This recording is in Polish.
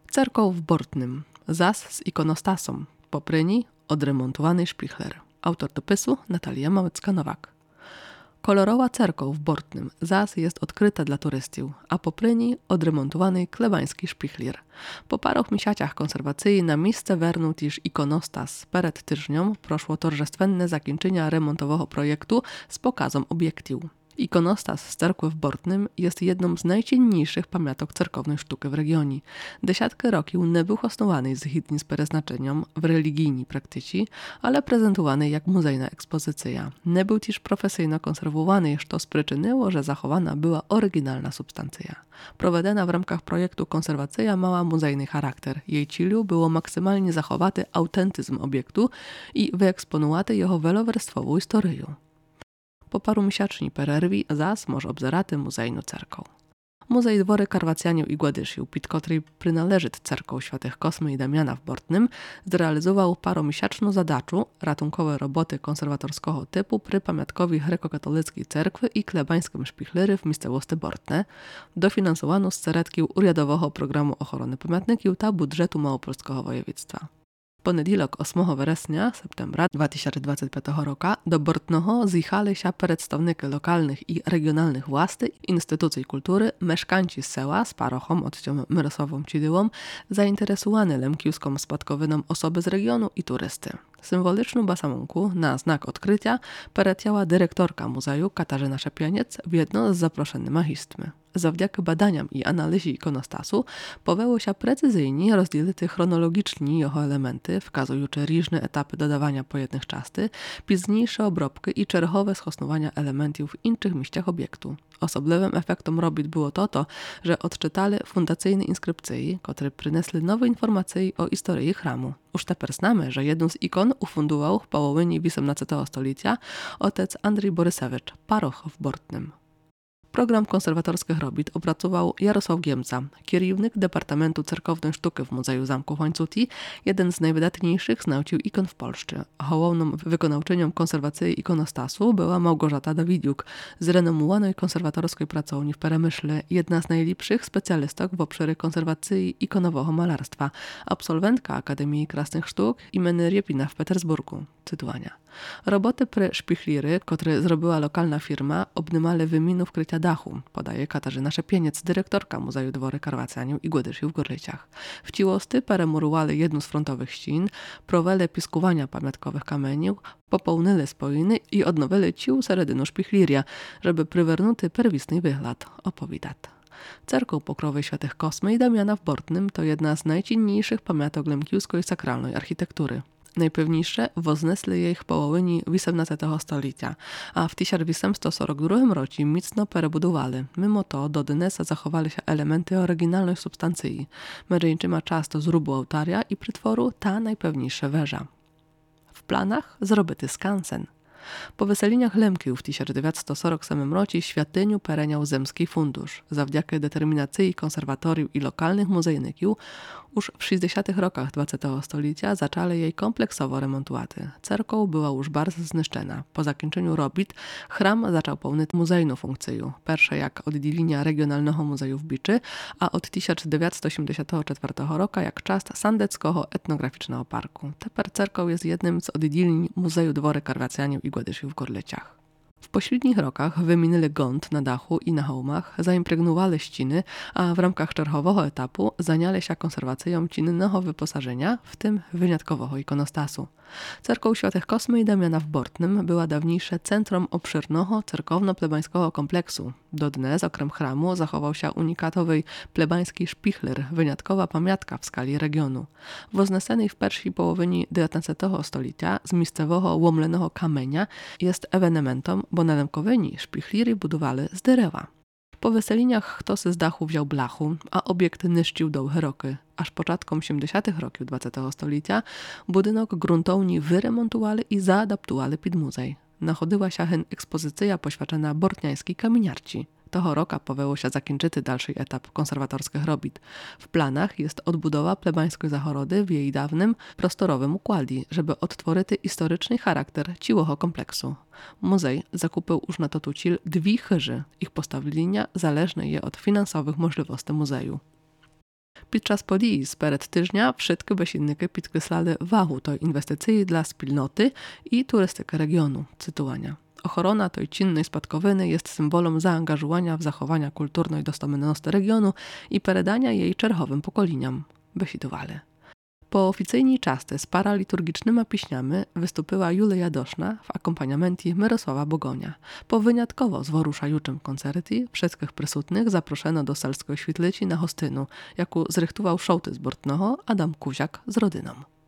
Cerkoł w Bortnym, zas z ikonostasą, popryni odremontowany szpichler. Autor dopisu Natalia Małecka-Nowak. Kolorowa cerkoł w Bortnym, zas jest odkryta dla turystów, a popryni odremontowany klebański szpichler. Po paru miesiącach konserwacji na miejsce wernął też ikonostas. Przed tyżnią proszło torzestwenne zakończenia remontowego projektu z pokazem obiektyw. Ikonostas z cerkwy w Bortnym jest jedną z najcenniejszych pamiątek cerkownej sztuki w regionie. Dziesiątki roków nie był osnowany zgodnie z przeznaczeniem w religijnej praktyce, ale prezentowany jak muzejna ekspozycja. Nie był też profesjonalnie konserwowany, co spriczyniło, że zachowana była oryginalna substancja. Prowadzona w ramach projektu konserwacja miała muzejny charakter. Jej celem było maksymalnie zachować autentyzm obiektu i wyeksponować jego wielowarstwową historię. Po paru miesięcznej przerwie zas może obzerać muzejną cerkoł. Muzej Dwory Karwacjanów i Gładyszyów, pod której przynależy cerkoł Świętych Kosmy i Damiana w Bortnym, zrealizował paromiesięczną zadaczu ratunkowe roboty konserwatorskiego typu przy pamiątkowej grekokatolickiej cerkwy i klebańskim szpichlery w miejscowości Bortne, dofinansowano z ceretki Urядowego Programu Ochrony Pamiątników ta budżetu Małopolskiego Województwa. Poniedziałek 8 września, septembra 2025 roku do Bortnego zjechali się przedstawnicy lokalnych i regionalnych władz, instytucji kultury, mieszkańcy z sela z parochą odcią Mirosławą Cidyłą, zainteresowani lemkiewską spadkowiną osoby z regionu i turysty. Symboliczną basamunku na znak odkrycia peretiała dyrektorka muzeum Katarzyna Szepieniec w jedno z zaproszonych magistmy. Zawdzięki badaniom i analizie ikonostasu powiały się precyzyjnie rozdzielite chronologicznie jego elementy, wskazujące różne etapy dodawania po jednych czasty, późniejsze obróbki i czerwowe schosnowania elementów w innych miejscach obiektu. Osobliwym efektem robót było to, że odczytali fundacyjne inskrypcje, które przynesły nowe informacje o historii chramu. Już teraz znamy, że jedną z ikon ufundował w połowie XVIII stulecia otec Andrzej Borysewicz, paroch w Bortnym. Program konserwatorskich robót opracował Jarosław Giemca, kierownik Departamentu Cerkownej Sztuki w Muzeum Zamku w Łańcuti, jeden z najwydatniejszych znawców ikon w Polsce. Główną wykonawczynią konserwacji ikonostasu była Małgorzata Dawidiuk z renomowanej konserwatorskiej pracowni w Peremyśle, jedna z najlepszych specjalistek w obszarze konserwacji ikonowego malarstwa, absolwentka Akademii Krasnych Sztuk imienia Riepina w Petersburgu. Cytowania. Roboty przy szpichlery, które zrobiła lokalna firma, obnimały wymianu wkrycia dachu, podaje Katarzyna Szepieniec, dyrektorka Muzeum Dwory Karwacjanów i Gładyszyów w Gorlicach. W ciłosty peremurowały jedną z frontowych ścian, prowele piskuwania pamiątkowych kamieniów, popełnili spojiny i odnowili cił seredynu szpichleria, żeby przywernuty pierwotny wygląd, opowiada. Cerkoł Pokrowy Świętych Kosmy i Damiana w Bortnym to jedna z najcenniejszych pamiątek lemkiewskiej sakralnej architektury. Najpewniejsze woznesli jej w połowie XVIII stulecia, a w 1842 roku mocno perebudowali. Mimo to do dynesa zachowali się elementy oryginalnej substancji. Mężczyzna często zrubu ołtarza i przytworu ta najpewniejsza wieża. W planach zrobity skansen. Po wyseleniach Lemkiów w 1947 roku świątyniu pereniał Zemski Fundusz. Zawdzięki determinacji konserwatoriów i lokalnych muzejników już w 60. rokach XX stulecia zaczęli jej kompleksowo remontować. Cerkoł była już bardzo zniszczona. Po zakończeniu robót chram zaczął pełnić muzejną funkcję. Pierwsze jak oddzielenia Regionalnego Muzeum w Biczy, a od 1984 roku jak część Sandeckiego Etnograficznego Parku. Teraz cerkoł jest jednym z oddzieleń Muzeum Dwory Karwacjanów i Gładyszyów w Gorlicach. W pośrednich rokach wymienili gąd na dachu i na hołmach, zaimpregnowali ściany, a w ramach czerwowego etapu zajęli się konserwacją czynnego wyposażenia, w tym wyjątkowego ikonostasu. Cerkoł Świętych Kosmy i Damiana w Bortnym była dawniejsze centrum obszyrnego cerkowno-plebańskiego kompleksu. Do dnes okrem chramu zachował się unikatowy plebański szpichler, wyjątkowa pamiątka w skali regionu. Woznesenej w pierwszej połowie XIX stulecia z miejscowego łomlenego kamienia jest ewenementem, bo na Lemkowyni szpichlery budowali z drzewa. Po wyseleniach ktoś z dachu wziął blachu, a obiekt niszczył długie roky. Aż początkom 80. roków XX stulecia budynek gruntownie wyremontowali i zaadaptowali pod muzej. Nachodziła się ekspozycja poświęcona bortniańskiej kamieniarci. Toho roku powinno się zakończyć dalszy etap konserwatorskich robót. W planach jest odbudowa plebańskiej zachorody w jej dawnym, prostorowym układzie, żeby odtworzyć historyczny charakter ciłego kompleksu. Muzej zakupił już na to tucil 2 chyży. Ich postawienia zależne je od finansowych możliwości muzeum. Pід час подій сперед тижня wszystkie бесідники підкреслали вагу той інвестиції для спільноти i turystykę regionu, cytowania. Ochrona tej czynnej spadkowiny jest symbolem zaangażowania w zachowania kulturnej dostojności regionu i peredania jej czerwowym pokoleniom, besidowali. Po oficyjnej czasty z paraliturgicznymi piśniami wystąpiła Julia Doszna w akompaniamencie Mirosława Bogonia. Po wyjątkowo zworuszającym koncercie wszystkich przysutnych zaproszono do salskiego świetlici na hostynu, jaku zrychtował szołtys bortnoho Adam Kuziak z rodyną.